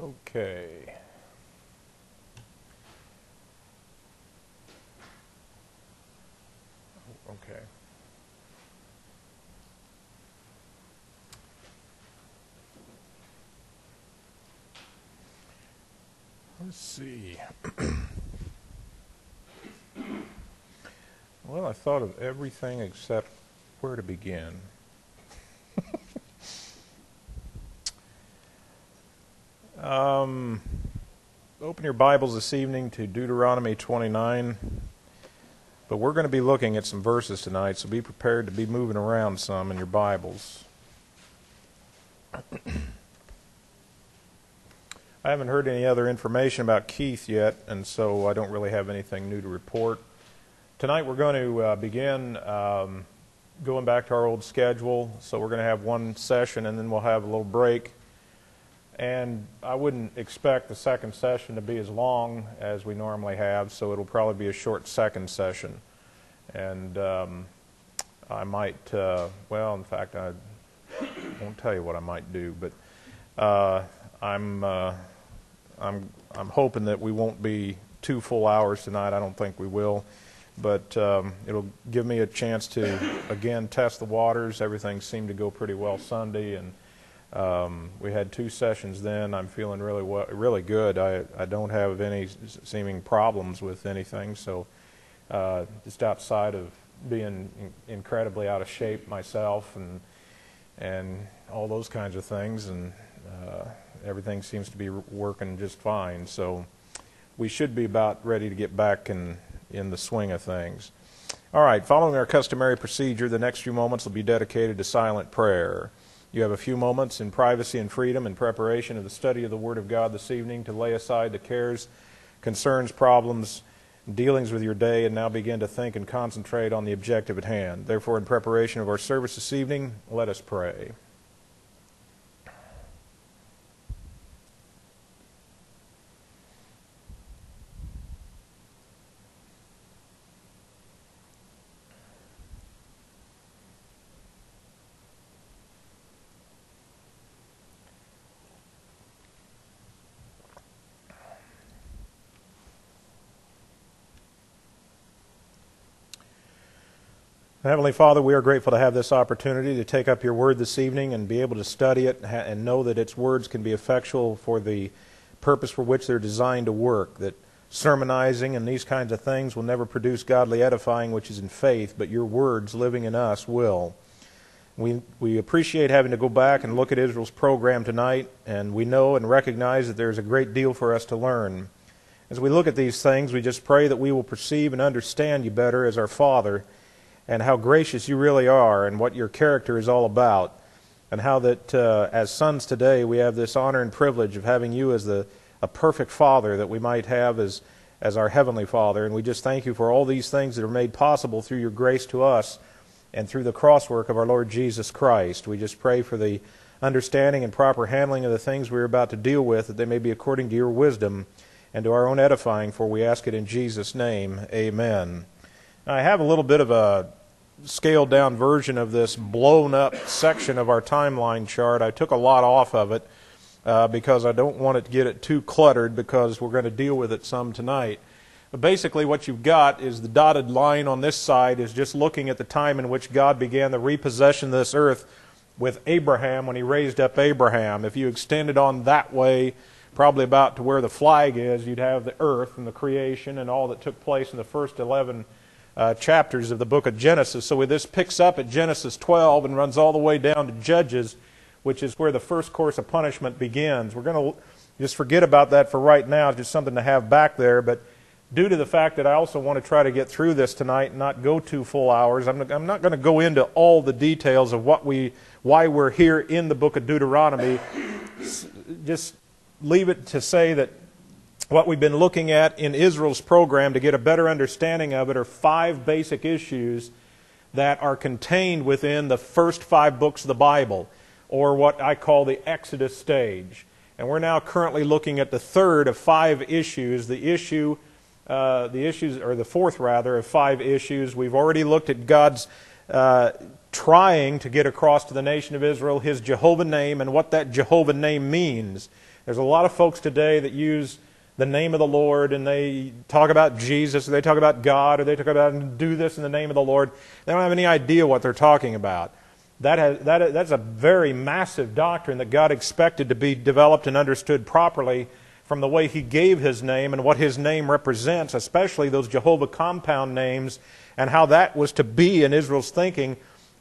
Okay. Okay. Let's see. Well, I thought of everything except where to begin. Open your Bibles this evening to Deuteronomy 29. But we're going to be looking at some verses tonight, so be prepared to be moving around some in your Bibles. I haven't heard any other information about Keith yet, and so I don't really have anything new to report. Tonight we're going to begin going back to our old schedule, so we're going to have one session and then we'll have a little break. And I wouldn't expect the second session to be as long as we normally have, so it'll probably be a short second session. And I might, well, in fact, I won't tell you what I might do, but I'm hoping that we won't be 2 full hours tonight. I don't think we will, but it'll give me a chance to again test the waters. Everything seemed to go pretty well Sunday, and we had 2 sessions then. I'm feeling really good. I don't have any seeming problems with anything, so just outside of being incredibly out of shape myself and all those kinds of things, and everything seems to be working just fine. So we should be about ready to get back in the swing of things. All right, following our customary procedure, the next few moments will be dedicated to silent prayer. You have a few moments in privacy and freedom in preparation of the study of the Word of God this evening to lay aside the cares, concerns, problems, dealings with your day, and now begin to think and concentrate on the objective at hand. Therefore, in preparation of our service this evening, let us pray. Heavenly Father, we are grateful to have this opportunity to take up your word this evening and be able to study it and know that its words can be effectual for the purpose for which they're designed to work, that sermonizing and these kinds of things will never produce godly edifying, which is in faith, but your words living in us will. We appreciate having to go back and look at Israel's program tonight, and we know and recognize that there's a great deal for us to learn. As we look at these things, we just pray that we will perceive and understand you better as our Father, and how gracious you really are, and what your character is all about, and how that as sons today we have this honor and privilege of having you as a perfect Father that we might have as our Heavenly Father. And we just thank you for all these things that are made possible through your grace to us and through the crosswork of our Lord Jesus Christ. We just pray for the understanding and proper handling of the things we're about to deal with, that they may be according to your wisdom and to our own edifying, for we ask it in Jesus' name. Amen. I have a little bit of a scaled-down version of this blown-up section of our timeline chart. I took a lot off of it because I don't want it to get it too cluttered, because we're going to deal with it some tonight. But basically what you've got is the dotted line on this side is just looking at the time in which God began the repossession of this earth with Abraham when he raised up Abraham. If you extended on that way, probably about to where the flag is, you'd have the earth and the creation and all that took place in the first 11 chapters of the book of Genesis. So this picks up at Genesis 12 and runs all the way down to Judges, which is where the first course of punishment begins. We're going to just forget about that for right now, just something to have back there. But due to the fact that I also want to try to get through this tonight and not go 2 full hours, I'm not going to go into all the details of why we're here in the book of Deuteronomy. Just leave it to say that what we've been looking at in Israel's program to get a better understanding of it are 5 basic issues that are contained within the first 5 books of the Bible, or what I call the Exodus stage. And we're now currently looking at the third of 5 issues, the fourth rather of 5 issues. We've already looked at God's trying to get across to the nation of Israel His Jehovah name and what that Jehovah name means. There's a lot of folks today that use the name of the Lord, and they talk about Jesus, or they talk about God, or they talk about do this in the name of the Lord. They don't have any idea what they're talking about. That's a very massive doctrine that God expected to be developed and understood properly from the way He gave His name and what His name represents, especially those Jehovah compound names, and how that was to be in Israel's thinking,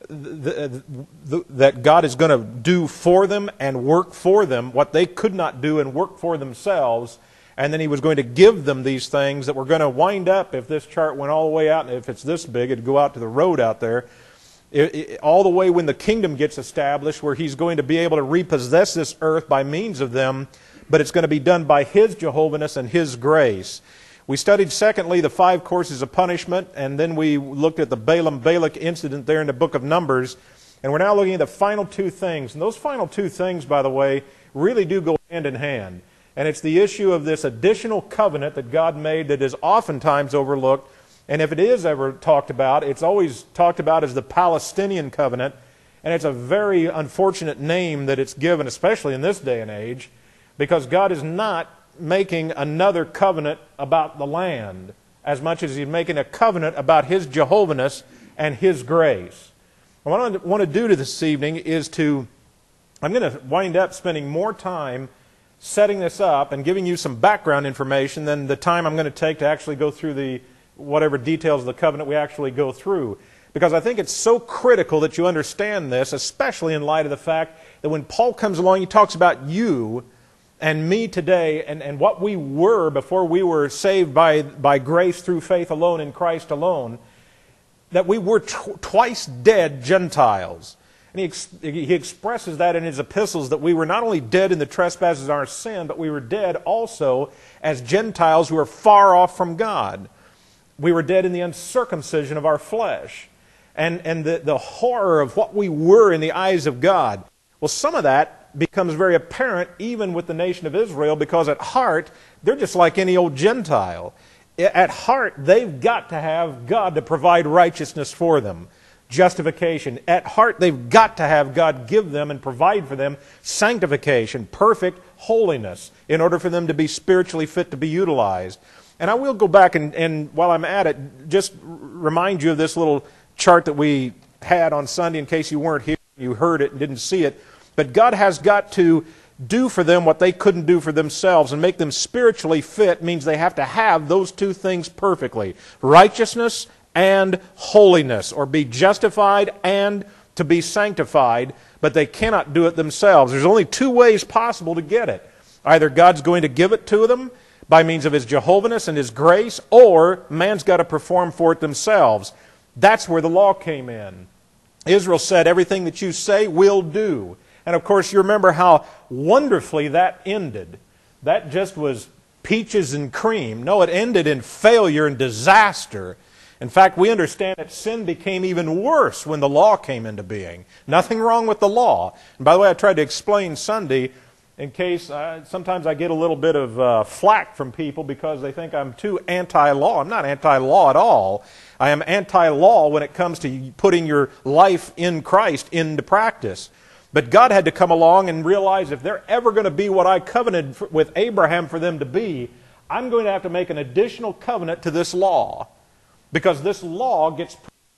that God is going to do for them and work for them what they could not do and work for themselves. And then He was going to give them these things that were going to wind up, if this chart went all the way out, and if it's this big, it'd go out to the road out there, all the way when the kingdom gets established, where He's going to be able to repossess this earth by means of them, but it's going to be done by His Jehovahness and His grace. We studied, secondly, the 5 courses of punishment, and then we looked at the Balaam-Balak incident there in the book of Numbers, and we're now looking at the final 2 things. And those final 2 things, by the way, really do go hand in hand. And it's the issue of this additional covenant that God made that is oftentimes overlooked. And if it is ever talked about, it's always talked about as the Palestinian covenant. And it's a very unfortunate name that it's given, especially in this day and age, because God is not making another covenant about the land as much as He's making a covenant about His Jehovahness and His grace. And what I want to do this evening is I'm going to wind up spending more time setting this up and giving you some background information than the time I'm going to take to actually go through the whatever details of the covenant we actually go through. Because I think it's so critical that you understand this, especially in light of the fact that when Paul comes along, he talks about you and me today and what we were before we were saved by grace through faith alone in Christ alone, that we were twice dead Gentiles. And he expresses that in his epistles, that we were not only dead in the trespasses of our sin, but we were dead also as Gentiles who are far off from God. We were dead in the uncircumcision of our flesh. And the horror of what we were in the eyes of God. Well, some of that becomes very apparent even with the nation of Israel, because at heart, they're just like any old Gentile. At heart, they've got to have God to provide righteousness for them. Justification. At heart, they've got to have God give them and provide for them sanctification, perfect holiness, in order for them to be spiritually fit to be utilized. And I will go back and while I'm at it, just remind you of this little chart that we had on Sunday in case you weren't here, you heard it and didn't see it. But God has got to do for them what they couldn't do for themselves, and make them spiritually fit means they have to have those 2 things perfectly. Righteousness and holiness, or be justified and to be sanctified, but they cannot do it themselves. There's only 2 ways possible to get it. Either God's going to give it to them by means of His Jehovahness and His grace, or man's got to perform for it themselves. That's where the law came in. Israel said, everything that you say, we'll do. And of course, you remember how wonderfully that ended. That just was peaches and cream. No, it ended in failure and disaster. In fact, we understand that sin became even worse when the law came into being. Nothing wrong with the law. And by the way, I tried to explain Sunday in case sometimes I get a little bit of flack from people because they think I'm too anti-law. I'm not anti-law at all. I am anti-law when it comes to putting your life in Christ into practice. But God had to come along and realize if they're ever going to be what I covenanted with Abraham for them to be, I'm going to have to make an additional covenant to this law. Because this law gets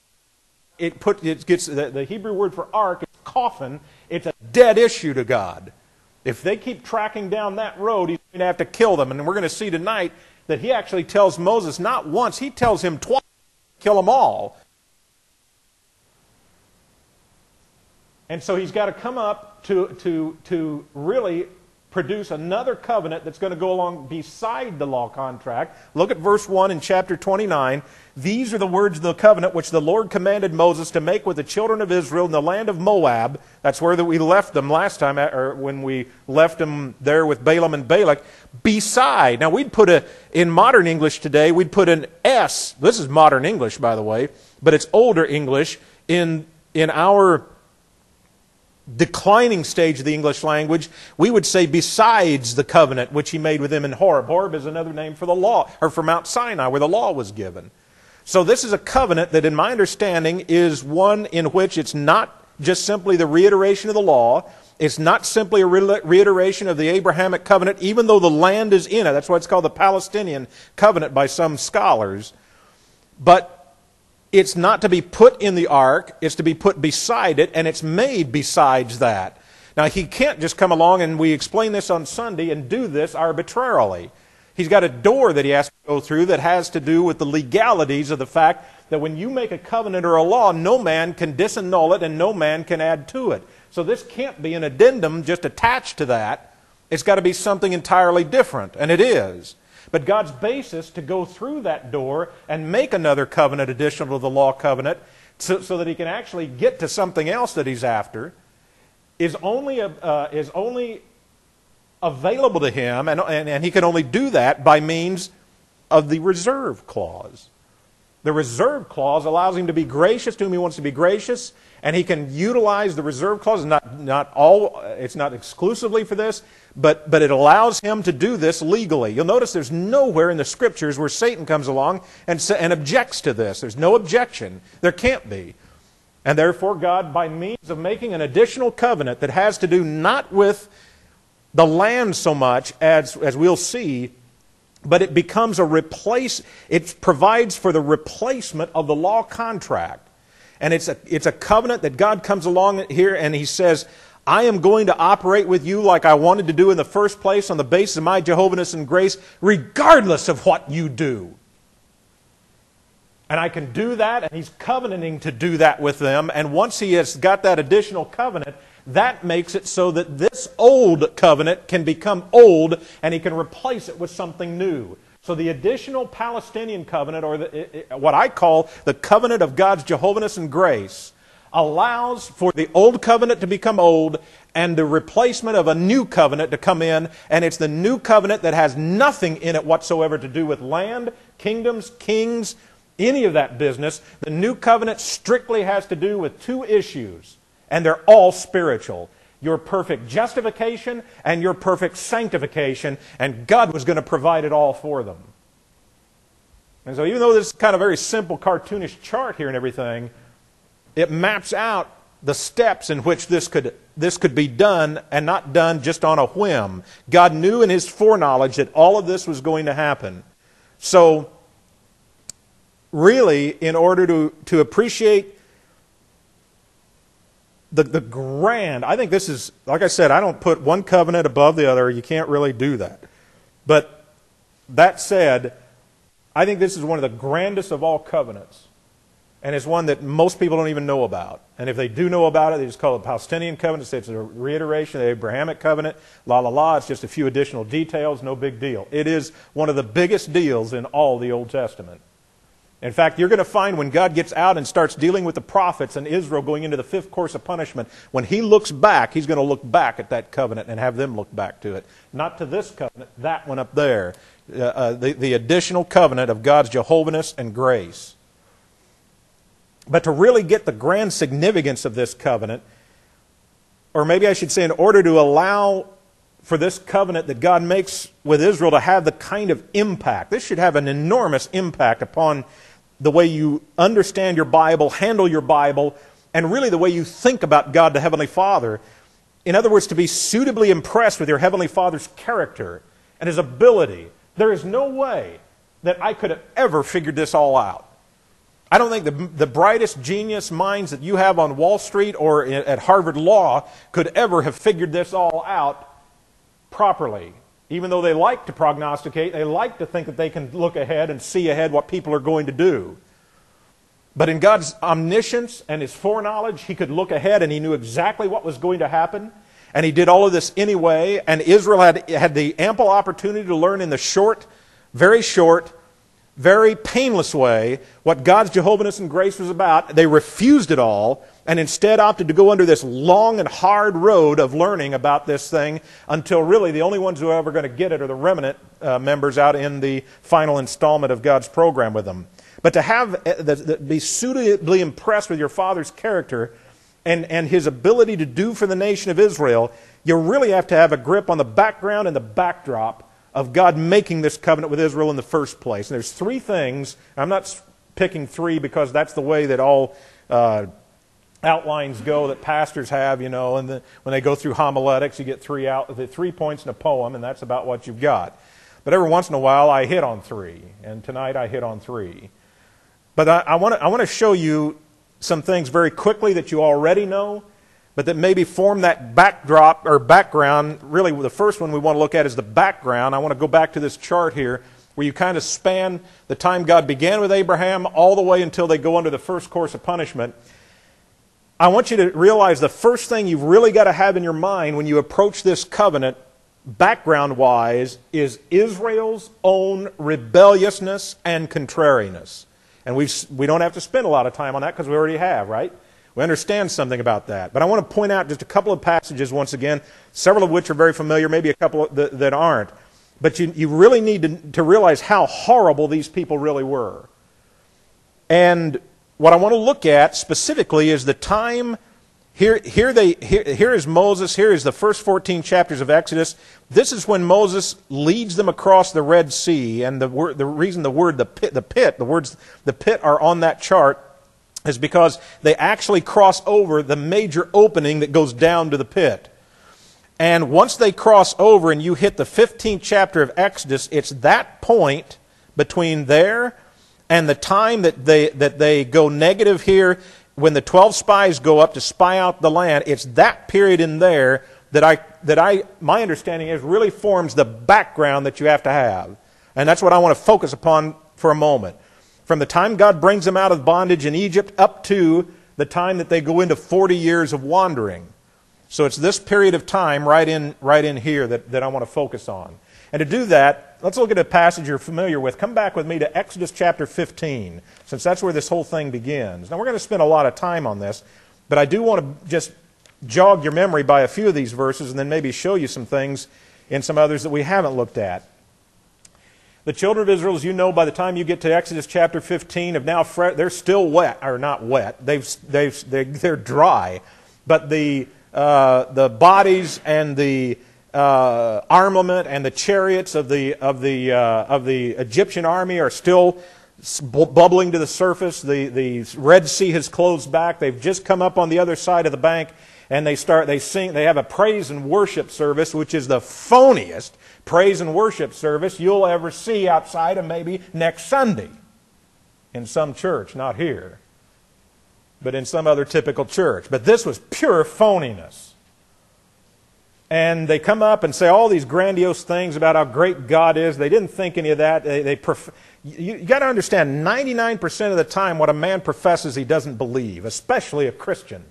the Hebrew word for ark, is coffin. It's a dead issue to God. If they keep tracking down that road, He's going to have to kill them. And we're going to see tonight that He actually tells Moses not once, He tells him twice to kill them all. And so He's got to come up to really produce another covenant that's going to go along beside the law contract. Look at verse 1 in chapter 29. These are the words of the covenant which the Lord commanded Moses to make with the children of Israel in the land of Moab. That's where we left them last time, or when we left them there with Balaam and Balak. Beside. Now we'd put in modern English today, we'd put an S. This is modern English, by the way, but it's older English in our declining stage of the English language. We would say besides the covenant which He made with them in Horeb. Horeb is another name for the law, or for Mount Sinai, where the law was given. So this is a covenant that, in my understanding, is one in which it's not just simply the reiteration of the law. It's not simply a reiteration of the Abrahamic covenant, even though the land is in it. That's why it's called the Palestinian covenant by some scholars. But it's not to be put in the ark. It's to be put beside it, and it's made besides that. Now, he can't just come along, and we explain this on Sunday, and do this arbitrarily. He's got a door that he has to go through that has to do with the legalities of the fact that when you make a covenant or a law, no man can disannul it and no man can add to it. So this can't be an addendum just attached to that. It's got to be something entirely different, and it is. But God's basis to go through that door and make another covenant additional to the law covenant so that he can actually get to something else that he's after is only available to him, and he can only do that by means of the reserve clause. The reserve clause allows him to be gracious to whom he wants to be gracious, and he can utilize the reserve clause. It's not exclusively for this, but it allows him to do this legally. You'll notice there's nowhere in the Scriptures where Satan comes along and objects to this. There's no objection. There can't be. And therefore God, by means of making an additional covenant that has to do not with the land so much as we'll see, but it becomes it provides for the replacement of the law contract. And it's a covenant that God comes along here and he says, I am going to operate with you like I wanted to do in the first place on the basis of my Jehovahness and grace, regardless of what you do. And I can do that, and he's covenanting to do that with them. And once he has got that additional covenant, that makes it so that this old covenant can become old, and he can replace it with something new. So the additional Palestinian covenant, or what I call the covenant of God's Jehovahness and grace, allows for the old covenant to become old and the replacement of a new covenant to come in. And it's the new covenant that has nothing in it whatsoever to do with land, kingdoms, kings, any of that business. The new covenant strictly has to do with two issues, and they're all spiritual. Your perfect justification and your perfect sanctification, and God was going to provide it all for them. And so even though this is kind of a very simple cartoonish chart here and everything, it maps out the steps in which this could be done, and not done just on a whim. God knew in his foreknowledge that all of this was going to happen. So really, in order to appreciate the grand, I think this is, like I said, I don't put one covenant above the other. You can't really do that. But that said, I think this is one of the grandest of all covenants. And it's one that most people don't even know about. And if they do know about it, they just call it the Palestinian covenant. Say it's a reiteration of the Abrahamic covenant. It's just a few additional details, no big deal. It is one of the biggest deals in all the Old Testament. In fact, you're going to find when God gets out and starts dealing with the prophets and Israel going into the fifth course of punishment, when he looks back, he's going to look back at that covenant and have them look back to it. Not to this covenant, that one up there. The additional covenant of God's Jehovahness and grace. But to really get the grand significance of this covenant, or maybe I should say in order to allow for this covenant that God makes with Israel to have the kind of impact, this should have an enormous impact upon the way you understand your Bible, handle your Bible, and really the way you think about God the Heavenly Father. In other words, to be suitably impressed with your Heavenly Father's character and his ability. There is no way that I could have ever figured this all out. I don't think the brightest genius minds that you have on Wall Street or at Harvard Law could ever have figured this all out properly. Even though they like to prognosticate, they like to think that they can look ahead and see ahead what people are going to do. But in God's omniscience and his foreknowledge, he could look ahead and he knew exactly what was going to happen. And he did all of this anyway. And Israel had the ample opportunity to learn in the short, very painless way what God's Jehovahness and grace was about. They refused it all and instead opted to go under this long and hard road of learning about this thing until really the only ones who are ever going to get it are the remnant members out in the final installment of God's program with them. But to be suitably impressed with your Father's character and his ability to do for the nation of Israel, you really have to have a grip on the background and the backdrop of God making this covenant with Israel in the first place. And there's three things. I'm not picking three because that's the way that all outlines go that pastors have, and when they go through homiletics, you get 3 points in a poem, and that's about what you've got. But every once in a while, I hit on 3, and tonight I hit on 3. But I want to show you some things very quickly that you already know, but that maybe form that backdrop or background. Really, the first one we want to look at is the background. I want to go back to this chart here, where you kind of span the time God began with Abraham all the way until they go under the first course of punishment. I want you to realize the first thing you've really got to have in your mind when you approach this covenant, background-wise, is Israel's own rebelliousness and contrariness. And we don't have to spend a lot of time on that because we already have, right? We understand something about that. But I want to point out just a couple of passages once again, several of which are very familiar, maybe a couple that aren't. But you really need to realize how horrible these people really were. And what I want to look at specifically is the time. Here is Moses. Here is the first 14 chapters of Exodus. This is when Moses leads them across the Red Sea. And the reason the words the pit are on that chart is because they actually cross over the major opening that goes down to the pit. And once they cross over and you hit the 15th chapter of Exodus, it's that point between there and the time that they go negative here, when the 12 spies go up to spy out the land. It's that period in there that my understanding is really forms the background that you have to have. And that's what I want to focus upon for a moment. From the time God brings them out of bondage in Egypt up to the time that they go into 40 years of wandering. So it's this period of time right in here that I want to focus on. And to do that, let's look at a passage you're familiar with. Come back with me to Exodus chapter 15, since that's where this whole thing begins. Now, we're going to spend a lot of time on this, but I do want to just jog your memory by a few of these verses and then maybe show you some things in some others that we haven't looked at. The children of Israel, as you know, by the time you get to Exodus chapter 15, they're still wet, or not wet. They're dry, but the bodies and the armament and the chariots of the Egyptian army are still bubbling to the surface. The Red Sea has closed back. They've just come up on the other side of the bank, and they have a praise and worship service, which is the phoniest praise and worship service you'll ever see outside of maybe next Sunday in some church, not here, but in some other typical church. But this was pure phoniness. And they come up and say all these grandiose things about how great God is. They didn't think any of that. You got to understand, 99% of the time what a man professes he doesn't believe, especially a Christian.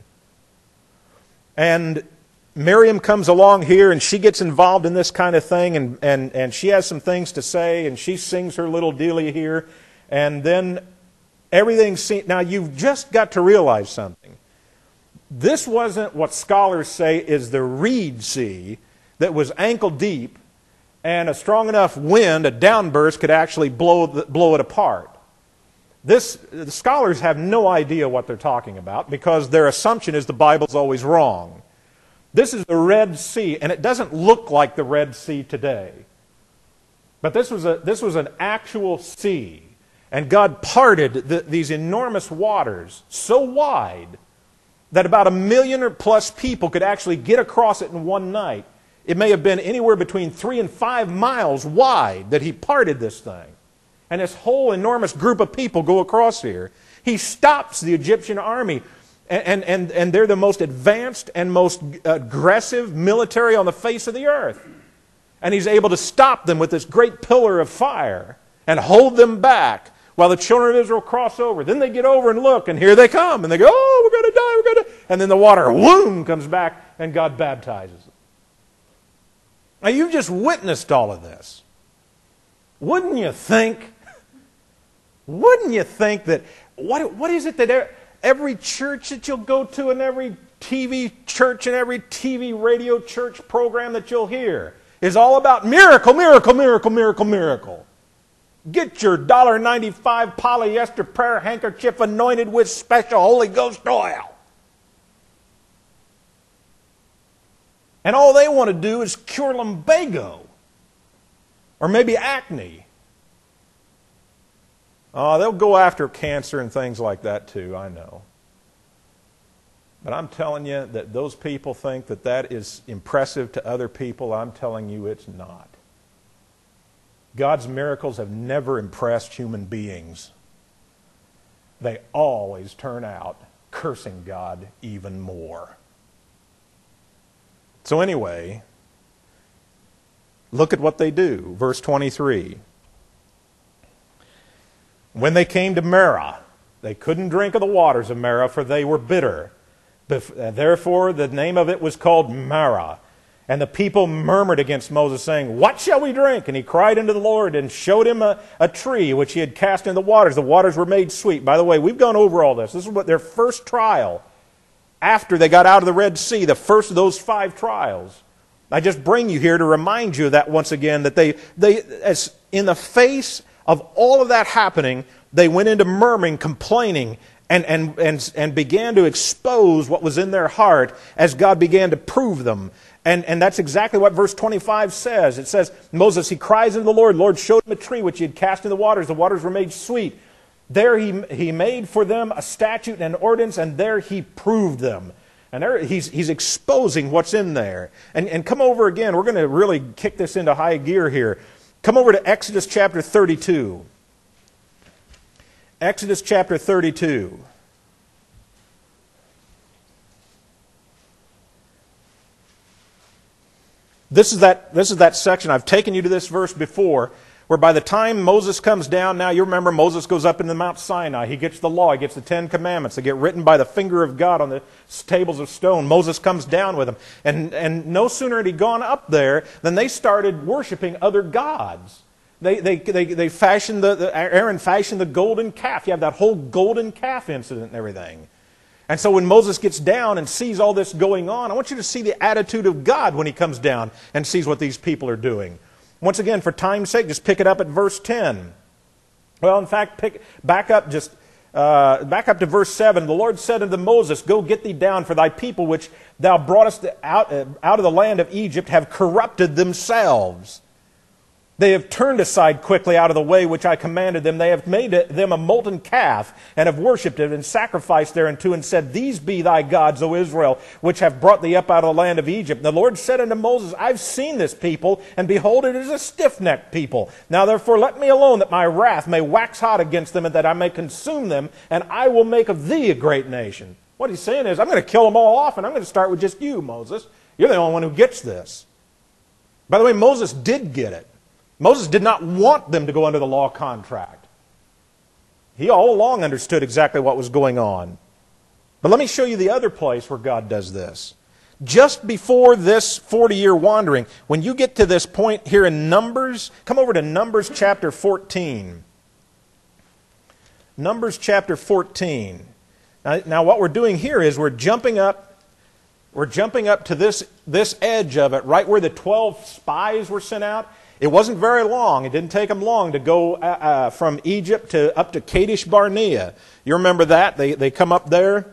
And Miriam comes along here and she gets involved in this kind of thing, and she has some things to say, and she sings her little dealie here. And then everything seems... Now, you've just got to realize something. This wasn't what scholars say is the Reed Sea that was ankle deep, and a strong enough wind, a downburst, could actually blow it apart. The scholars have no idea what they're talking about because their assumption is the Bible's always wrong. This is the Red Sea, and it doesn't look like the Red Sea today. But this was an actual sea, and God parted these enormous waters so wide that about 1 million or plus people could actually get across it in one night. It may have been anywhere between 3 and 5 miles wide that He parted this thing. And this whole enormous group of people go across here. He stops the Egyptian army. And they're the most advanced and most aggressive military on the face of the earth. And He's able to stop them with this great pillar of fire and hold them back while the children of Israel cross over. Then they get over and look, and here they come. And they go, oh, we're going to die, we're going to... And then the water, whoom, comes back, and God baptizes them. Now, you've just witnessed all of this. Wouldn't you think that... What is it that... Every church that you'll go to and every TV church and every TV radio church program that you'll hear is all about miracle, miracle, miracle, miracle, miracle. Get your $1.95 polyester prayer handkerchief anointed with special Holy Ghost oil. And all they want to do is cure lumbago or maybe acne. Oh, they'll go after cancer and things like that too, I know. But I'm telling you that those people think that that is impressive to other people. I'm telling you it's not. God's miracles have never impressed human beings. They always turn out cursing God even more. So anyway, look at what they do. Verse 23. When they came to Marah, they couldn't drink of the waters of Marah, for they were bitter. Therefore, the name of it was called Marah. And the people murmured against Moses, saying, "What shall we drink?" And he cried unto the Lord and showed him a tree which he had cast in the waters. The waters were made sweet. By the way, we've gone over all this. This is what their first trial after they got out of the Red Sea, the first of those 5 trials. I just bring you here to remind you of that once again, that they as in the face of all of that happening, they went into murmuring, complaining, and began to expose what was in their heart as God began to prove them. And that's exactly what verse 25 says. It says, Moses, he cries unto the Lord. The Lord showed him a tree which he had cast in the waters. The waters were made sweet. There he made for them a statute and an ordinance, and there he proved them. And there he's exposing what's in there. And come over again. We're going to really kick this into high gear here. Come over to Exodus chapter 32. Exodus chapter 32. This is that section. I've taken you to this verse before, where by the time Moses comes down, now you remember Moses goes up into Mount Sinai. He gets the law. He gets the 10 Commandments. They get written by the finger of God on the tables of stone. Moses comes down with them. And no sooner had he gone up there than they started worshiping other gods. They fashioned Aaron fashioned the golden calf. You have that whole golden calf incident and everything. And so when Moses gets down and sees all this going on, I want you to see the attitude of God when he comes down and sees what these people are doing. Once again, for time's sake, just pick it up at verse 10. Well, in fact, back up to verse 7. The Lord said unto Moses, "Go get thee down, for thy people which thou broughtest out of the land of Egypt have corrupted themselves. They have turned aside quickly out of the way which I commanded them. They have made them a molten calf, and have worshipped it, and sacrificed thereunto, and said, These be thy gods, O Israel, which have brought thee up out of the land of Egypt. And the Lord said unto Moses, I've seen this people, and behold, it is a stiff-necked people. Now therefore let me alone, that my wrath may wax hot against them, and that I may consume them, and I will make of thee a great nation." What he's saying is, I'm going to kill them all off, and I'm going to start with just you, Moses. You're the only one who gets this. By the way, Moses did get it. Moses did not want them to go under the law contract. He all along understood exactly what was going on. But let me show you the other place where God does this. Just before this 40-year wandering, when you get to this point here in Numbers, come over to Numbers chapter 14. Numbers chapter 14. Now what we're doing here is we're jumping up to this edge of it, right where the 12 spies were sent out. It wasn't very long. It didn't take them long to go from Egypt up to Kadesh Barnea. You remember that? They come up there.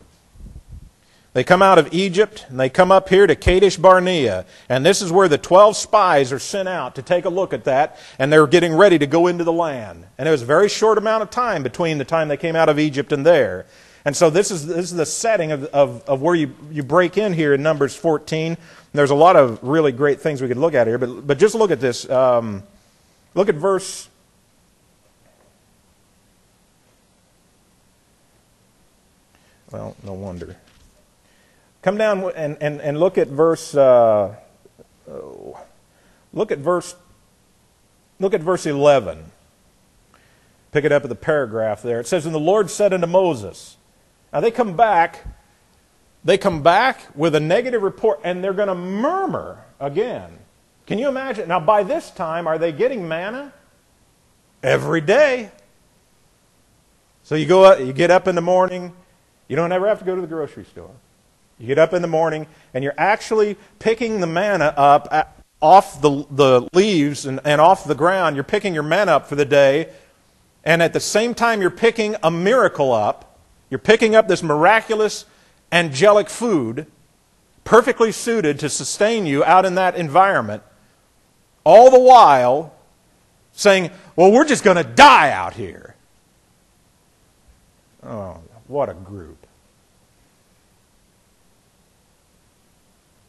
They come out of Egypt, and they come up here to Kadesh Barnea. And this is where the 12 spies are sent out to take a look at that, and they're getting ready to go into the land. And it was a very short amount of time between the time they came out of Egypt and there. And so this is the setting of where you break in here in Numbers 14. There's a lot of really great things we could look at here, but just look at this. Look at verse. Well, no wonder. Come down and look at verse. Look at verse 11. Pick it up at the paragraph there. It says, "And the Lord said unto Moses." Now they come back with a negative report, and they're going to murmur again. Can you imagine? Now by this time, are they getting manna? Every day. So you get up in the morning. You don't ever have to go to the grocery store. You get up in the morning, and you're actually picking the manna up off the leaves and off the ground. You're picking your manna up for the day, and at the same time you're picking a miracle up. You're picking up this miraculous, angelic food, perfectly suited to sustain you out in that environment, all the while saying, well, we're just going to die out here. Oh, what a group.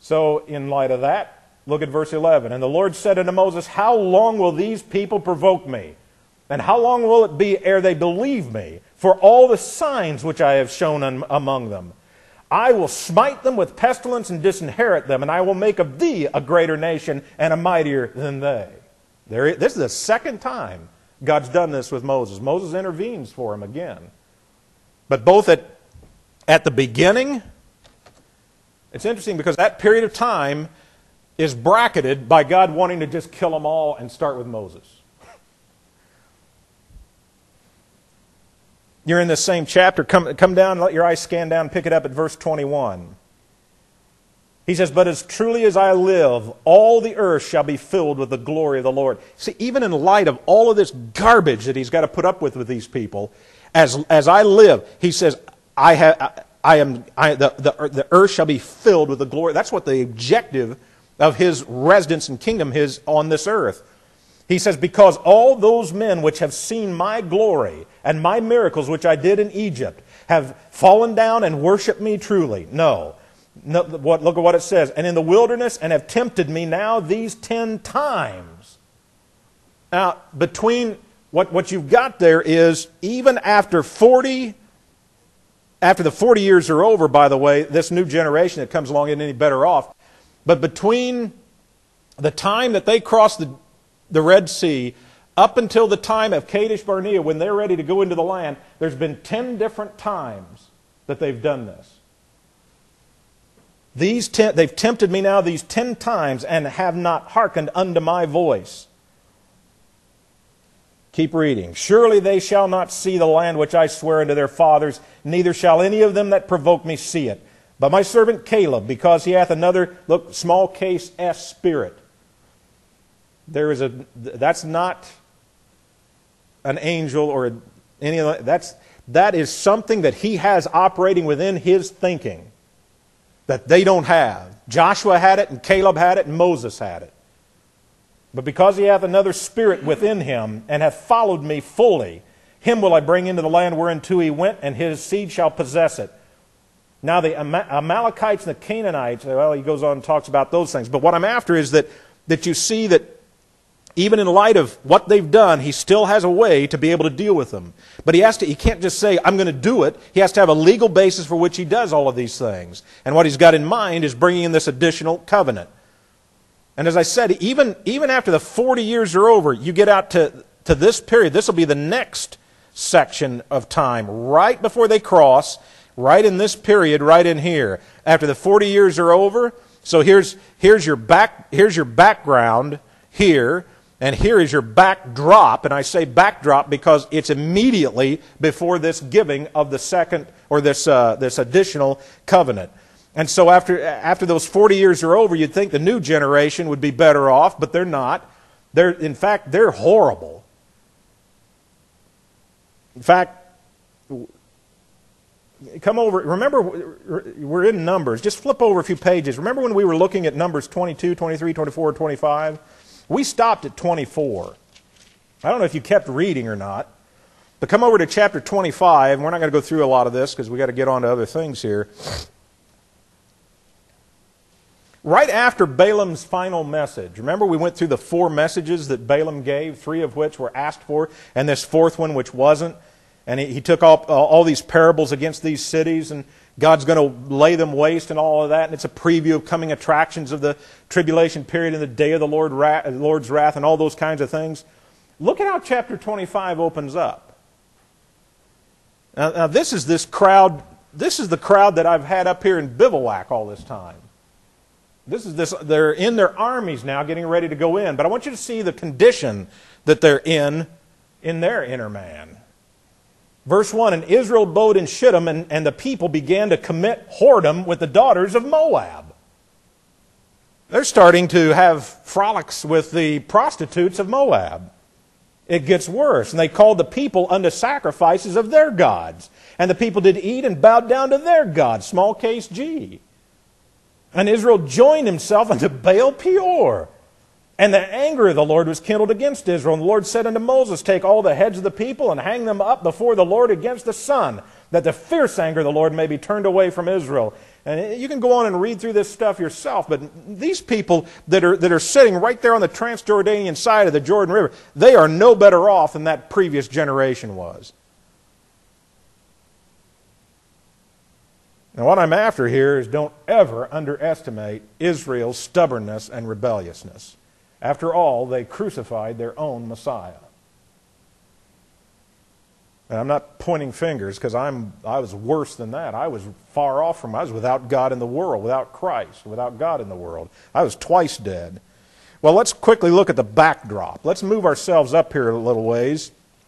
So in light of that, look at verse 11. And the Lord said unto Moses, how long will these people provoke me? And how long will it be ere they believe me for all the signs which I have shown among them? I will smite them with pestilence and disinherit them, and I will make of thee a greater nation and a mightier than they. This is the second time God's done this with Moses. Moses intervenes for him again. But both at the beginning, it's interesting because that period of time is bracketed by God wanting to just kill them all and start with Moses. You're in this same chapter. Come down, let your eyes scan down, pick it up at verse 21. He says, but as truly as I live, all the earth shall be filled with the glory of the Lord. See, even in light of all of this garbage that he's got to put up with these people, as I live, he says, the earth shall be filled with the glory. That's what the objective of his residence and kingdom is on this earth. He says, because all those men which have seen my glory and my miracles which I did in Egypt have fallen down and worshipped me truly. No. Look at what it says. And in the wilderness and have tempted me now these 10 times. Now, between what you've got there is, even after the 40 years are over, by the way, this new generation that comes along isn't any better off. But between the time that they crossed the Red Sea up until the time of Kadesh Barnea, when they're ready to go into the land, there's been 10 different times that they've done this. They've tempted me now these 10 times and have not hearkened unto my voice. Keep reading. Surely they shall not see the land which I swear unto their fathers, neither shall any of them that provoke me see it. But my servant Caleb, because he hath another, look, small case S spirit. That's not an angel or any of that is something that he has operating within his thinking that they don't have. Joshua had it, and Caleb had it, and Moses had it. But because he hath another spirit within him, and hath followed me fully, him will I bring into the land whereunto he went, and his seed shall possess it. Now the Amalekites and the Canaanites, well, he goes on and talks about those things. But what I'm after is that you see that even in light of what they've done, he still has a way to be able to deal with them. But he can't just say, I'm going to do it. He has to have a legal basis for which he does all of these things. And what he's got in mind is bringing in this additional covenant. And as I said, even after the 40 years are over, you get out to this period. This will be the next section of time, right before they cross, right in this period, right in here. After the 40 years are over, so here's your background here. And here is your backdrop, and I say backdrop because it's immediately before this giving of the second, or this additional covenant. And so after those 40 years are over, you'd think the new generation would be better off, but they're not. In fact, they're horrible. In fact, come over, remember, we're in Numbers. Just flip over a few pages. Remember when we were looking at Numbers 22, 23, 24, 25? We stopped at 24. I don't know if you kept reading or not. But come over to chapter 25. We're not going to go through a lot of this because we've got to get on to other things here. Right after Balaam's final message. Remember we went through the 4 messages that Balaam gave, 3 of which were asked for, and this 4th one which wasn't. And he took all these parables against these cities, and God's going to lay them waste and all of that. And it's a preview of coming attractions of the tribulation period and the day of the Lord's wrath and all those kinds of things. Look at how chapter 25 opens up. Now this is this crowd. This is the crowd that I've had up here in bivouac all this time. They're in their armies now getting ready to go in. But I want you to see the condition that they're in their inner man. Verse 1, and Israel abode in Shittim, and the people began to commit whoredom with the daughters of Moab. They're starting to have frolics with the prostitutes of Moab. It gets worse. And they called the people unto sacrifices of their gods. And the people did eat and bowed down to their gods, small case G. And Israel joined himself unto Baal Peor. And the anger of the Lord was kindled against Israel. And the Lord said unto Moses, take all the heads of the people and hang them up before the Lord against the sun, that the fierce anger of the Lord may be turned away from Israel. And you can go on and read through this stuff yourself, but these people that are sitting right there on the Transjordanian side of the Jordan River, they are no better off than that previous generation was. Now what I'm after here is don't ever underestimate Israel's stubbornness and rebelliousness. After all, they crucified their own Messiah. And I'm not pointing fingers because I was worse than that. I was far off from, I was without God in the world, without Christ, without God in the world. I was twice dead. Well, let's quickly look at the backdrop. Let's move ourselves up here a little ways.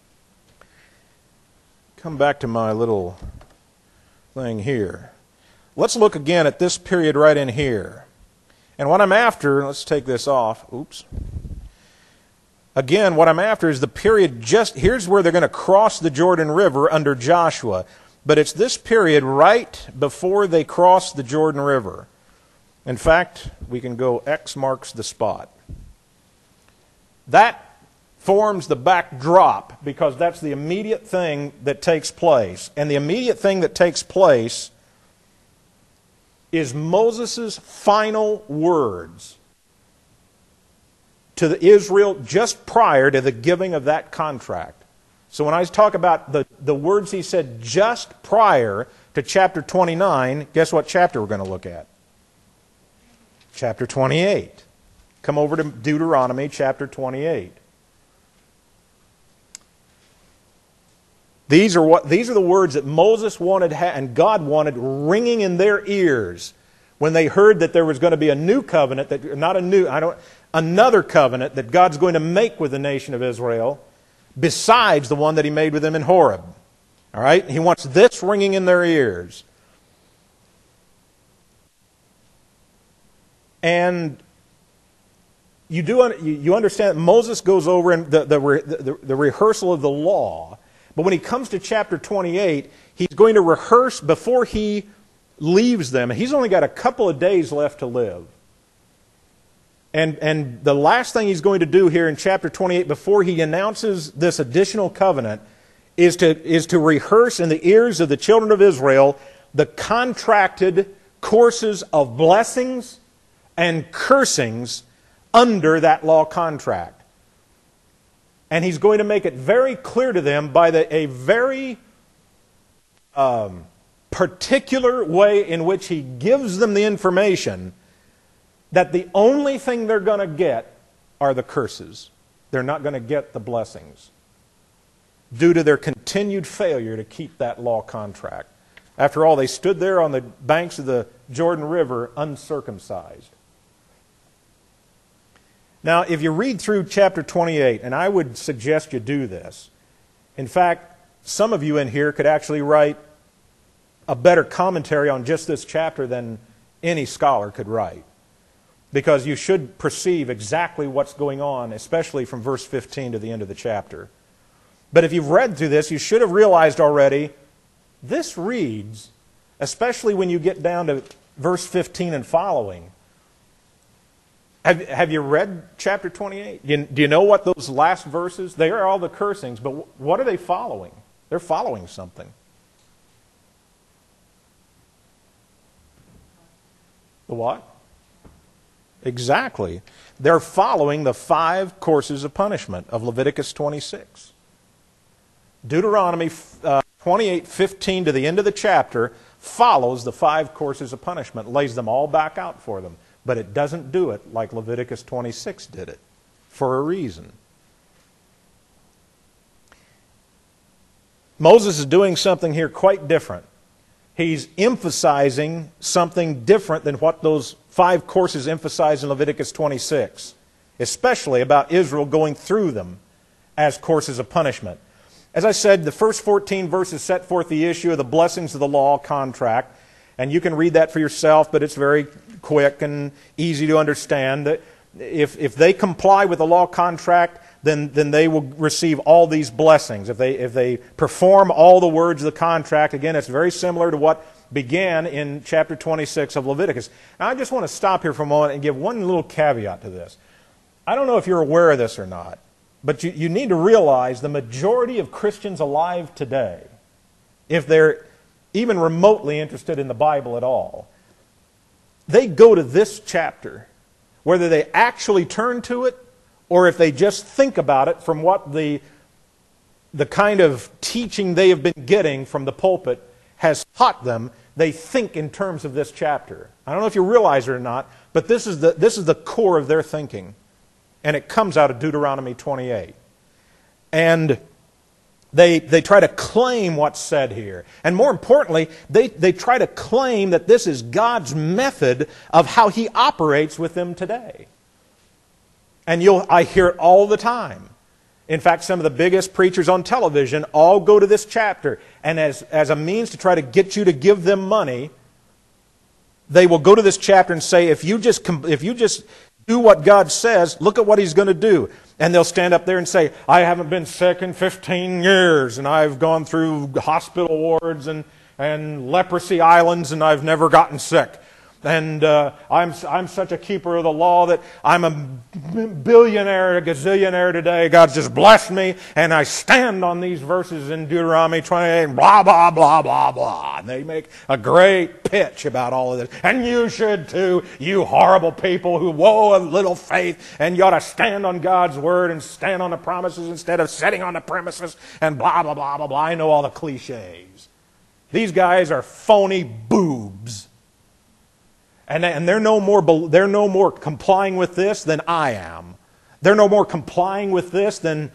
Come back to my little thing here. Let's look again at this period right in here. And what I'm after, let's take this off. Oops. Again, what I'm after is the period here's where they're going to cross the Jordan River under Joshua. But it's this period right before they cross the Jordan River. In fact, we can go X marks the spot. That forms the backdrop because that's the immediate thing that takes place. And the immediate thing that takes place is Moses' final words to Israel just prior to the giving of that contract. So when I talk about the words he said just prior to chapter 29, guess what chapter we're going to look at? Chapter 28. Come over to Deuteronomy chapter 28. These are the words that Moses wanted and God wanted ringing in their ears when they heard that there was going to be a new covenant, another covenant that God's going to make with the nation of Israel besides the one that He made with them in Horeb. All right? He wants this ringing in their ears. And you understand that Moses goes over in the rehearsal of the law. But when he comes to chapter 28, he's going to rehearse before he leaves them. He's only got a couple of days left to live. And the last thing he's going to do here in chapter 28 before he announces this additional covenant is to rehearse in the ears of the children of Israel the contracted courses of blessings and cursings under that law contract. And he's going to make it very clear to them by a very particular way in which he gives them the information that the only thing they're going to get are the curses. They're not going to get the blessings due to their continued failure to keep that law contract. After all, they stood there on the banks of the Jordan River uncircumcised. Now, if you read through chapter 28, and I would suggest you do this. In fact, some of you in here could actually write a better commentary on just this chapter than any scholar could write. Because you should perceive exactly what's going on, especially from verse 15 to the end of the chapter. But if you've read through this, you should have realized already, this reads, especially when you get down to verse 15 and following. Have you read chapter 28? Do you know what those last verses, they are all the cursings, but what are they following? They're following something. The what? Exactly. They're following the 5 courses of punishment of Leviticus 26. Deuteronomy 28:15 to the end of the chapter follows the 5 courses of punishment, lays them all back out for them. But it doesn't do it like Leviticus 26 did it, for a reason. Moses is doing something here quite different. He's emphasizing something different than what those 5 courses emphasize in Leviticus 26, especially about Israel going through them as courses of punishment. As I said, the first 14 verses set forth the issue of the blessings of the law contract. And you can read that for yourself, but it's very quick and easy to understand. That if they comply with the law contract, then they will receive all these blessings. If they perform all the words of the contract, again, it's very similar to what began in chapter 26 of Leviticus. Now, I just want to stop here for a moment and give one little caveat to this. I don't know if you're aware of this or not, but you need to realize the majority of Christians alive today, if they're even remotely interested in the Bible at all, they go to this chapter, whether they actually turn to it or if they just think about it from what the kind of teaching they have been getting from the pulpit has taught them, they think in terms of this chapter. I don't know if you realize it or not, but this is the core of their thinking. And it comes out of Deuteronomy 28. And they try to claim what's said here. And more importantly, they try to claim that this is God's method of how He operates with them today. And I hear it all the time. In fact, some of the biggest preachers on television all go to this chapter, and as a means to try to get you to give them money, they will go to this chapter and say, if you just do what God says, look at what He's going to do. And they'll stand up there and say, I haven't been sick in 15 years, and I've gone through hospital wards and leprosy islands, and I've never gotten sick. And I'm such a keeper of the law that I'm a billionaire, a gazillionaire today. God's just blessed me, and I stand on these verses in Deuteronomy 28, blah, blah, blah, blah, blah. And they make a great pitch about all of this. And you should too, you horrible people who woe of little faith, and you ought to stand on God's word and stand on the promises instead of sitting on the premises and blah, blah, blah, blah, blah. I know all the cliches. These guys are phony boobs. And they're no more complying with this than I am. They're no more complying with this than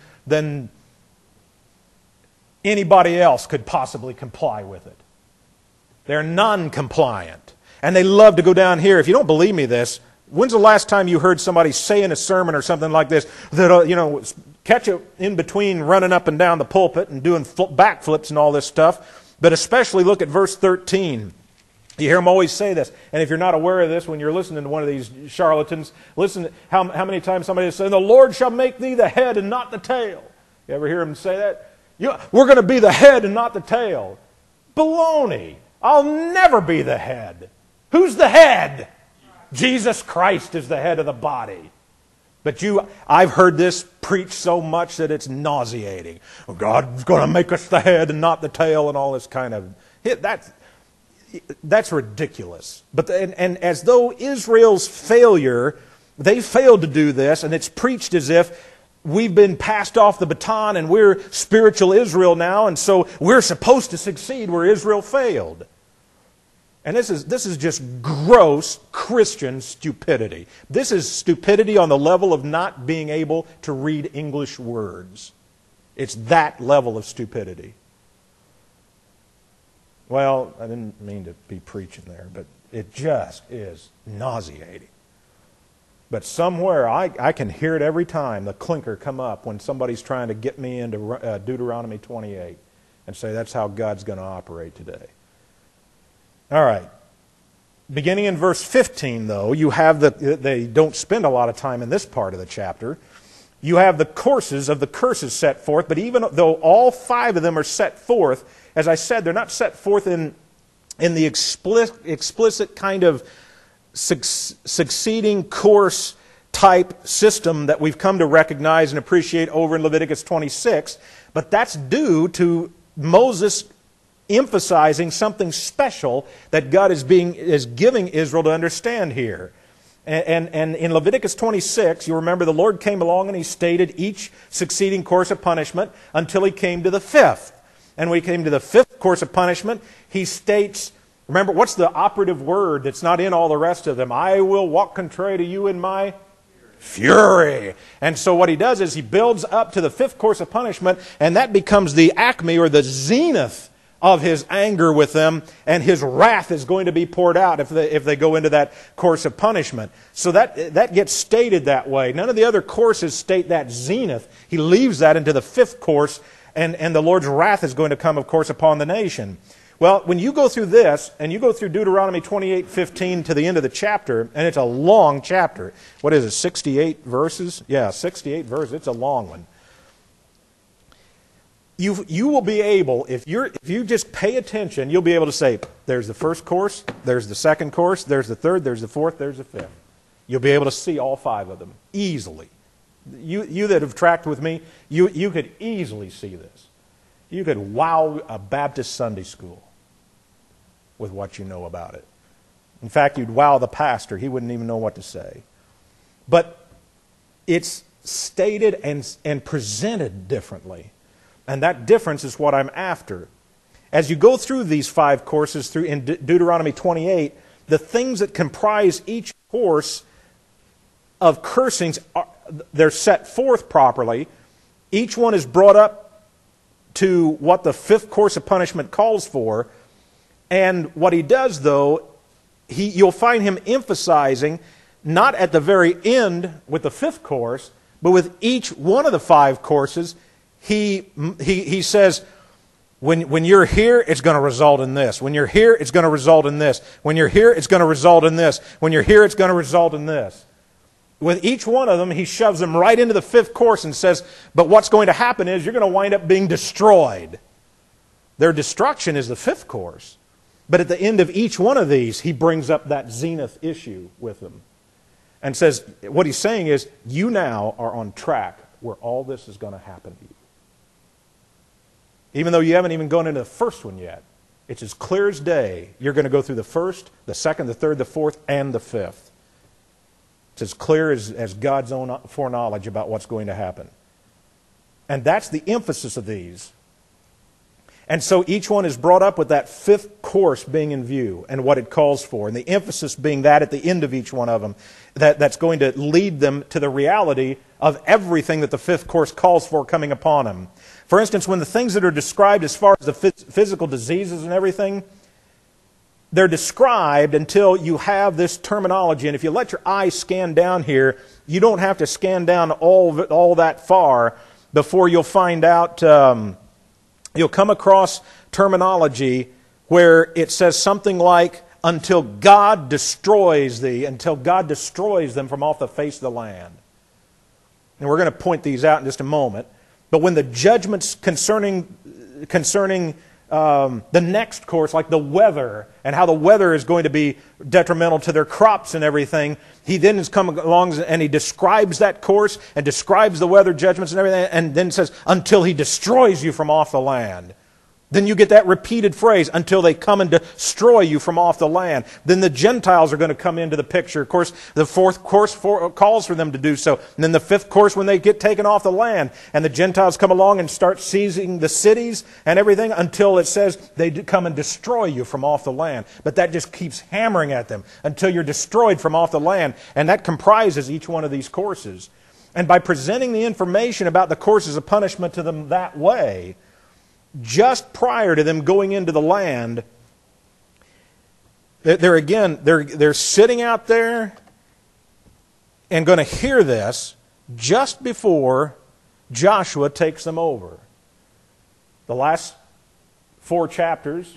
anybody else could possibly comply with it. They're non-compliant. And they love to go down here. If you don't believe me this, when's the last time you heard somebody say in a sermon or something like this that, catch it in between running up and down the pulpit and doing backflips and all this stuff, but especially look at verse 13. You hear them always say this. And if you're not aware of this, when you're listening to one of these charlatans, listen to how many times somebody has said, the Lord shall make thee the head and not the tail. You ever hear them say that? We're going to be the head and not the tail. Baloney. I'll never be the head. Who's the head? Jesus Christ is the head of the body. But I've heard this preached so much that it's nauseating. Oh, God's going to make us the head and not the tail and all this kind of... That's ridiculous. And as though Israel's failure, they failed to do this, and it's preached as if we've been passed off the baton and we're spiritual Israel now, and so we're supposed to succeed where Israel failed. And this is just gross Christian stupidity. This is stupidity on the level of not being able to read English words. It's that level of stupidity. Well, I didn't mean to be preaching there, but it just is nauseating. But somewhere, I can hear it every time, the clinker come up when somebody's trying to get me into Deuteronomy 28 and say that's how God's going to operate today. All right. Beginning in verse 15, though, you have they don't spend a lot of time in this part of the chapter. You have the courses of the curses set forth, but even though all 5 of them are set forth, as I said, they're not set forth in the explicit kind of succeeding course type system that we've come to recognize and appreciate over in Leviticus 26, but that's due to Moses emphasizing something special that God is giving Israel to understand here. And in Leviticus 26, you remember the Lord came along and He stated each succeeding course of punishment until He came to the 5th. And when He came to the 5th course of punishment, He states, remember, what's the operative word that's not in all the rest of them? I will walk contrary to you in my fury. And so what He does is He builds up to the 5th course of punishment, and that becomes the acme or the zenith of His anger with them, and His wrath is going to be poured out if they go into that course of punishment. So that gets stated that way. None of the other courses state that zenith. He leaves that into the 5th course, and the Lord's wrath is going to come, of course, upon the nation. Well, when you go through this, and you go through Deuteronomy 28:15 to the end of the chapter, and it's a long chapter. What is it, 68 verses? Yeah, 68 verses. It's a long one. You will be able, if you just pay attention, you'll be able to say, there's the first course, there's the second course, there's the third, there's the fourth, there's the 5th. You'll be able to see all 5 of them easily. You that have tracked with me, you could easily see this. You could wow a Baptist Sunday school with what you know about it. In fact, you'd wow the pastor. He wouldn't even know what to say. But it's stated and presented differently. And that difference is what I'm after. As you go through these 5 courses through in Deuteronomy 28, the things that comprise each course of cursings, they're set forth properly. Each one is brought up to what the 5th course of punishment calls for. And what he does, though, you'll find him emphasizing, not at the very end with the 5th course, but with each one of the 5 courses, he says, when you're here, it's going to result in this. When you're here, it's going to result in this. When you're here, it's going to result in this. When you're here, it's going to result in this. With each one of them, he shoves them right into the 5th course and says, but what's going to happen is you're going to wind up being destroyed. Their destruction is the 5th course. But at the end of each one of these, he brings up that zenith issue with them. And says, what he's saying is, you now are on track where all this is going to happen to you. Even though you haven't even gone into the first one yet, it's as clear as day. You're going to go through the first, the second, the third, the fourth, and the 5th. It's as clear as God's own foreknowledge about what's going to happen. And that's the emphasis of these. And so each one is brought up with that 5th course being in view and what it calls for. And the emphasis being that at the end of each one of them, that's going to lead them to the reality of everything that the 5th course calls for coming upon them. For instance, when the things that are described as far as the physical diseases and everything, they're described until you have this terminology. And if you let your eyes scan down here, you don't have to scan down all that far before you'll find out, you'll come across terminology where it says something like, until God destroys thee, until God destroys them from off the face of the land. And we're going to point these out in just a moment. But when the judgments concerning the next course, like the weather, and how the weather is going to be detrimental to their crops and everything, he then has come along and he describes that course and describes the weather judgments and everything, and then says, until he destroys you from off the land. Then you get that repeated phrase, until they come and destroy you from off the land. Then the Gentiles are going to come into the picture. Of course, the 4th course calls for them to do so. And then the 5th course when they get taken off the land. And the Gentiles come along and start seizing the cities and everything until it says they come and destroy you from off the land. But that just keeps hammering at them until you're destroyed from off the land. And that comprises each one of these courses. And by presenting the information about the courses of punishment to them that way, just prior to them going into the land, they're sitting out there and going to hear this just before Joshua takes them over. The last 4 chapters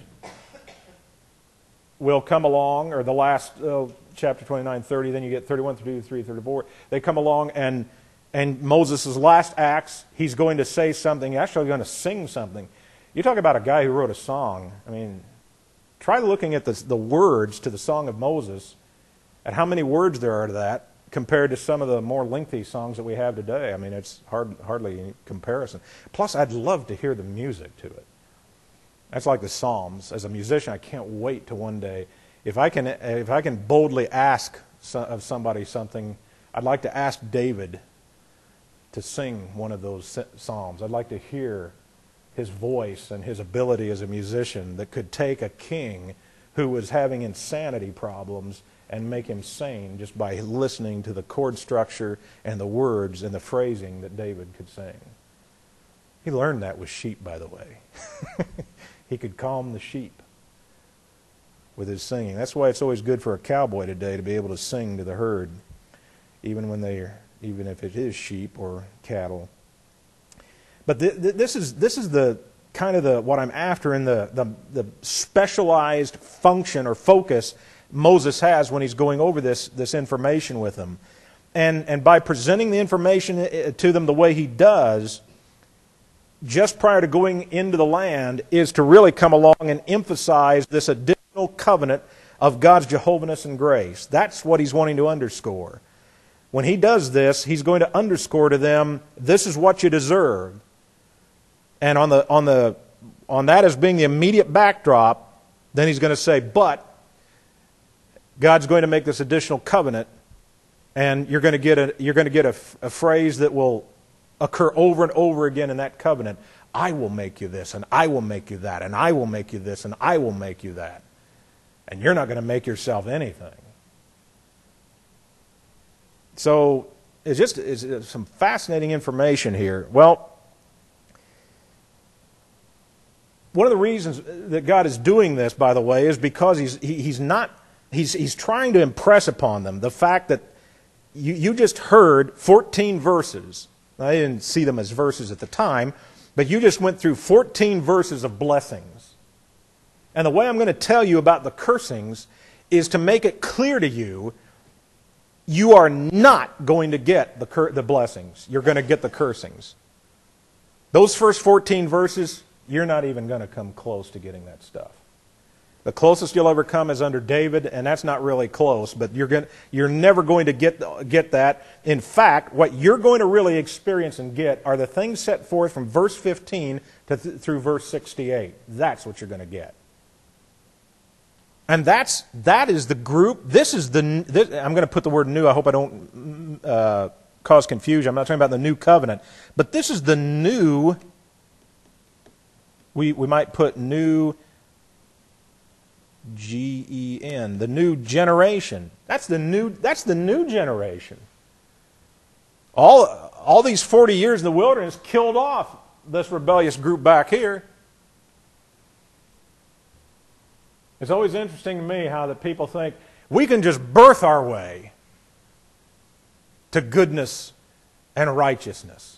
will come along, or the last chapter 29, 30, then you get 31, 33, 34. They come along and Moses' last acts, he's going to say something, actually going to sing something. You talk about a guy who wrote a song. I mean, try looking at the words to the Song of Moses, at how many words there are to that compared to some of the more lengthy songs that we have today. I mean, it's hardly any comparison. Plus, I'd love to hear the music to it. That's like the Psalms. As a musician, I can't wait to one day, if I can boldly ask of somebody something, I'd like to ask David to sing one of those psalms. I'd like to hear his voice and his ability as a musician that could take a king who was having insanity problems and make him sane just by listening to the chord structure and the words and the phrasing that David could sing. He learned that with sheep, by the way. He could calm the sheep with his singing. That's why it's always good for a cowboy today to be able to sing to the herd, even if it is sheep or cattle. But this is the kind of what I'm after in the specialized function or focus Moses has when he's going over this information with them. And by presenting the information to them the way he does, just prior to going into the land, is to really come along and emphasize this additional covenant of God's Jehovahness and grace. That's what he's wanting to underscore. When he does this, he's going to underscore to them, this is what you deserve. And on that as being the immediate backdrop, then he's going to say, but God's going to make this additional covenant, and you're going to get a phrase that will occur over and over again in that covenant. I will make you this, and I will make you that, and I will make you this, and I will make you that. And you're not going to make yourself anything. So it's some fascinating information here. Well, one of the reasons that God is doing this, by the way, is because He's trying to impress upon them the fact that you just heard 14 verses. I didn't see them as verses at the time, but you just went through 14 verses of blessings. And the way I'm going to tell you about the cursings is to make it clear to you, you are not going to get the blessings. You're going to get the cursings. Those first 14 verses, you're not even going to come close to getting that stuff. The closest you'll ever come is under David, and that's not really close, but you're never going to get that. In fact, what you're going to really experience and get are the things set forth from verse 15 through verse 68. That's what you're going to get. And that is the group. I'm going to put the word new. I hope I don't cause confusion. I'm not talking about the new covenant. But this is the new, we might put new G-E-N, the new generation. That's the new generation. All these 40 years in the wilderness killed off this rebellious group back here. It's always interesting to me how that people think we can just birth our way to goodness and righteousness.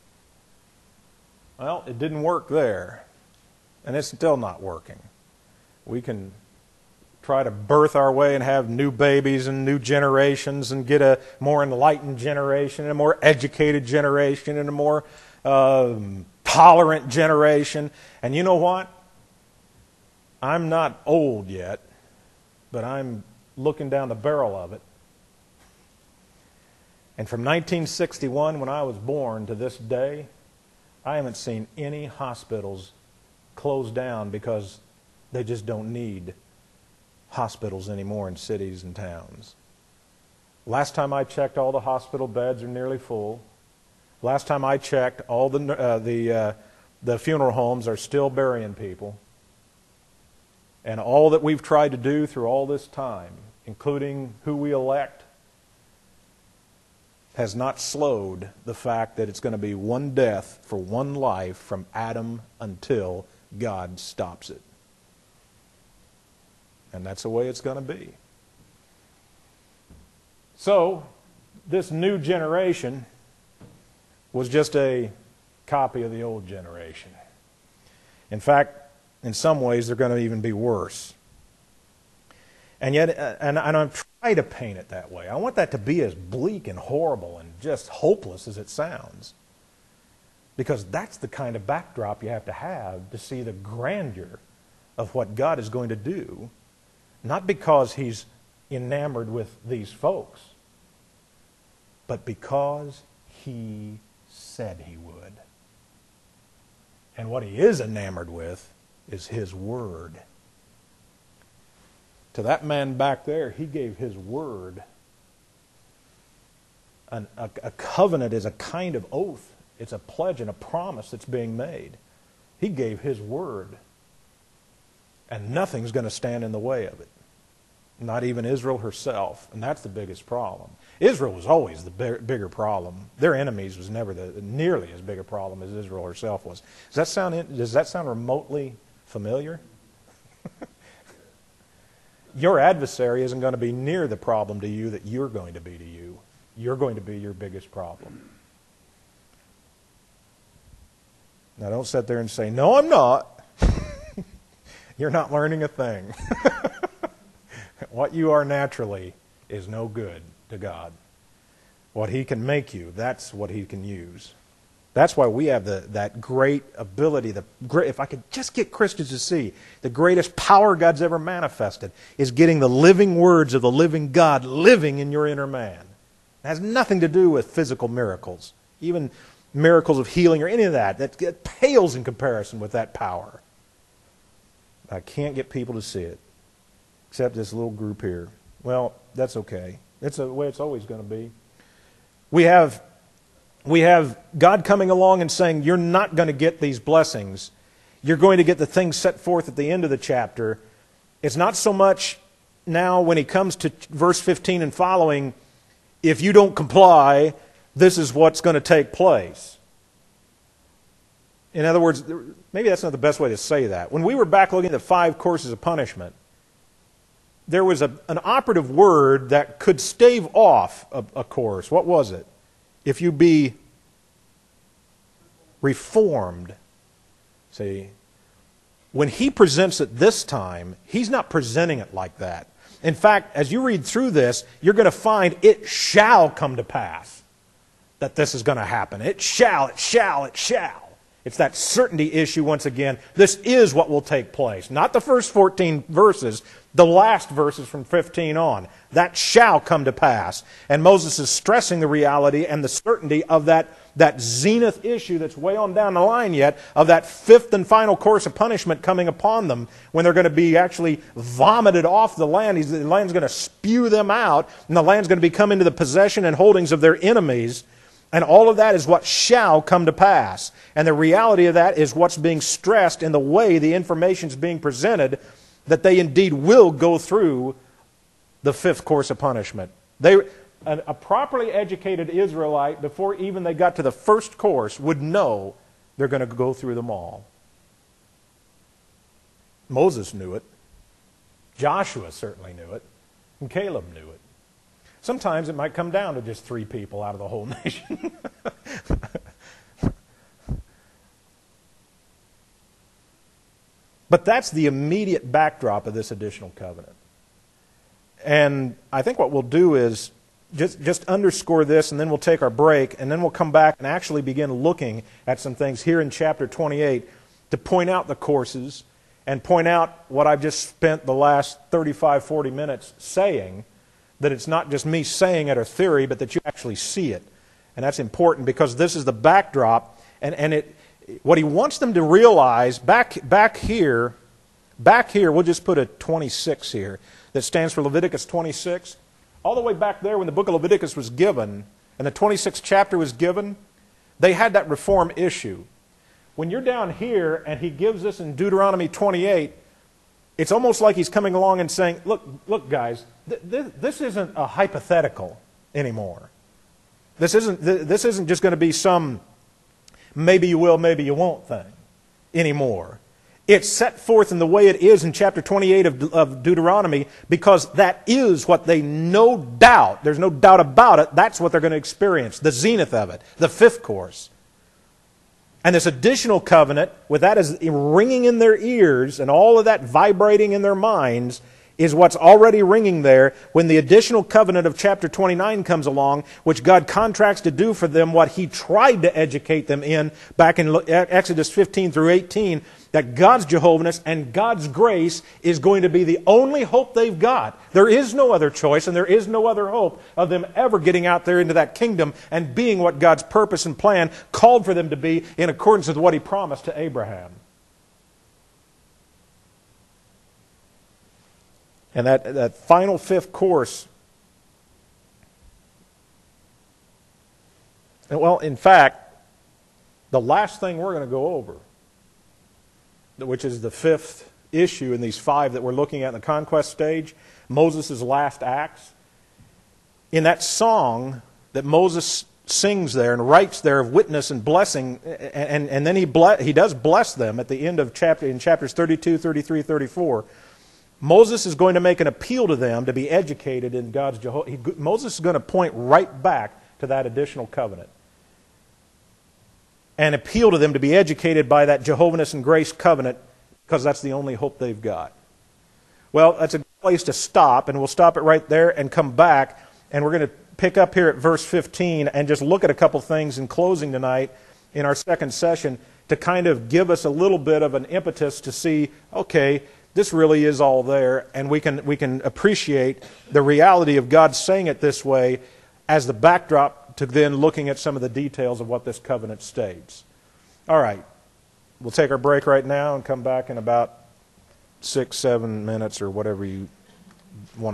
Well, it didn't work there, and it's still not working. We can try to birth our way and have new babies and new generations and get a more enlightened generation and a more educated generation and a more tolerant generation. And you know what? I'm not old yet, but I'm looking down the barrel of it. And from 1961, when I was born, to this day, I haven't seen any hospitals close down because they just don't need hospitals anymore in cities and towns. Last time I checked, all the hospital beds are nearly full. Last time I checked, all the funeral homes are still burying people. And all that we've tried to do through all this time, including who we elect, has not slowed the fact that it's going to be one death for one life from Adam until God stops it. And that's the way it's going to be. So, this new generation was just a copy of the old generation. In fact, in some ways, they're going to even be worse. And yet, and I'm trying to paint it that way. I want that to be as bleak and horrible and just hopeless as it sounds. Because that's the kind of backdrop you have to see the grandeur of what God is going to do. Not because He's enamored with these folks, but because He said He would. And what He is enamored with is His Word. To that man back there, He gave His Word. A covenant is a kind of oath. It's a pledge and a promise that's being made. He gave His Word. And nothing's going to stand in the way of it. Not even Israel herself. And that's the biggest problem. Israel was always the bigger problem. Their enemies was never nearly as big a problem as Israel herself was. Does that sound remotely familiar? Your adversary isn't going to be near the problem to you that you're going to be to you. You're going to be your biggest problem. Now don't sit there and say, no, I'm not. You're not learning a thing. What you are naturally is no good to God. What He can make you, that's what He can use. That's why we have that great ability. If I could just get Christians to see, the greatest power God's ever manifested is getting the living words of the living God living in your inner man. It has nothing to do with physical miracles, even miracles of healing or any of that. That pales in comparison with that power. I can't get people to see it, except this little group here. Well, that's okay. It's the way it's always going to be. We have God coming along and saying, you're not going to get these blessings. You're going to get the things set forth at the end of the chapter. It's not so much now when he comes to verse 15 and following, if you don't comply, this is what's going to take place. In other words, maybe that's not the best way to say that. When we were back looking at the 5 courses of punishment, there was an operative word that could stave off a course. What was it? If you be reformed. See, when he presents it this time, he's not presenting it like that. In fact, as you read through this, you're going to find it shall come to pass that this is going to happen. It shall, it shall, it shall. It's that certainty issue once again. This is what will take place. Not the first 14 verses, the last verses from 15 on. That shall come to pass. And Moses is stressing the reality and the certainty of that zenith issue that's way on down the line yet, of that 5th and final course of punishment coming upon them when they're going to be actually vomited off the land. The land's going to spew them out, and the land's going to become into the possession and holdings of their enemies. And all of that is what shall come to pass. And the reality of that is what's being stressed in the way the information is being presented, that they indeed will go through the 5th course of punishment. A properly educated Israelite, before even they got to the 1st course, would know they're going to go through them all. Moses knew it. Joshua certainly knew it. And Caleb knew it. Sometimes it might come down to just 3 people out of the whole nation. But that's the immediate backdrop of this additional covenant. And I think what we'll do is just underscore this, and then we'll take our break, and then we'll come back and actually begin looking at some things here in chapter 28 to point out the courses and point out what I've just spent the last 35, 40 minutes saying, that it's not just me saying it or theory, but that you actually see it. And that's important because this is the backdrop, and what he wants them to realize back here, we'll just put a 26 here that stands for Leviticus 26. All the way back there when the book of Leviticus was given and the 26th chapter was given, they had that reform issue. When you're down here and he gives this in Deuteronomy 28, it's almost like he's coming along and saying, look guys, this isn't a hypothetical anymore. This isn't just going to be some maybe you will, maybe you won't thing anymore. It's set forth in the way it is in chapter 28 of Deuteronomy because that is what they no doubt, there's no doubt about it, that's what they're going to experience, the zenith of it, the 5th course. And this additional covenant, with that as ringing in their ears and all of that vibrating in their minds, is what's already ringing there when the additional covenant of chapter 29 comes along, which God contracts to do for them what He tried to educate them in back in Exodus 15 through 18, that God's Jehovah's and God's grace is going to be the only hope they've got. There is no other choice and there is no other hope of them ever getting out there into that kingdom and being what God's purpose and plan called for them to be in accordance with what He promised to Abraham. And that final 5th course, well, in fact, the last thing we're going to go over, which is the 5th issue in these 5 that we're looking at in the conquest stage, Moses' last acts. In that song that Moses sings there and writes there of witness and blessing, and then he does bless them at the end of chapters 32, 33, 34, Moses is going to make an appeal to them to be educated in God's Jehovah. Moses is going to point right back to that additional covenant and appeal to them to be educated by that Jehovah's and grace covenant because that's the only hope they've got. Well, that's a good place to stop, and we'll stop it right there and come back, and we're going to pick up here at verse 15 and just look at a couple things in closing tonight in our second session to kind of give us a little bit of an impetus to see, okay, this really is all there, and we can appreciate the reality of God saying it this way as the backdrop to then looking at some of the details of what this covenant states. All right, we'll take our break right now and come back in about 6-7 minutes or whatever you want.